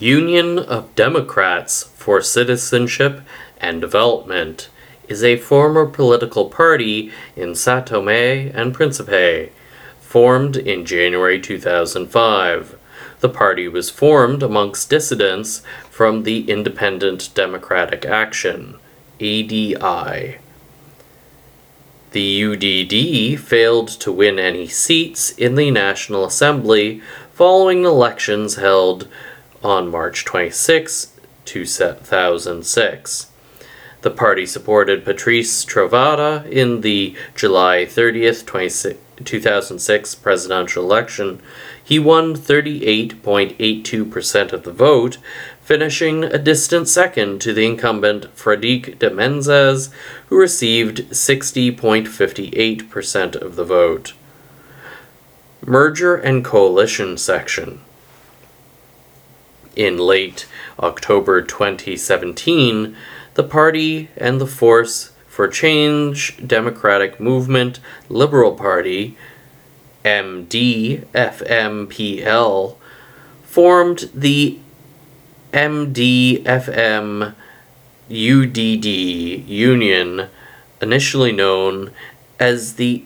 Union of Democrats for Citizenship and Development is a former political party in São Tomé and Príncipe, formed in January 2005. The party was formed amongst dissidents from the Independent Democratic Action, ADI. The UDD failed to win any seats in the National Assembly following elections held on March 26, 2006. The party supported Patrice Trovoada in the July 30th, 2006 presidential election. He won 38.82% of the vote, finishing a distant second to the incumbent Frederic de Menezes, who received 60.58% of the vote. Merger and Coalition section. In late October 2017, the party and the Force for Change Democratic Movement Liberal Party, MDFMPL, formed the MDFM UDD Union, initially known as the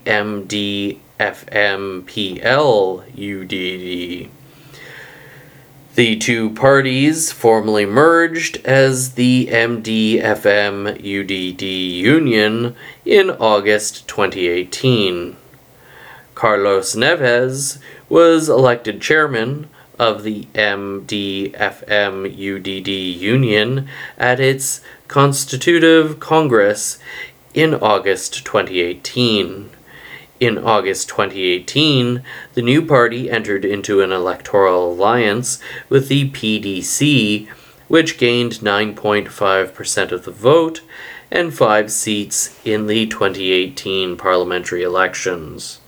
MDFMPL UDD. The two parties formally merged as the MDFM UDD Union in August 2018. Carlos Neves was elected chairman of the MDFM UDD Union at its Constitutive Congress in August 2018. In August 2018, the new party entered into an electoral alliance with the PDC, which gained 9.5% of the vote and 5 seats in the 2018 parliamentary elections.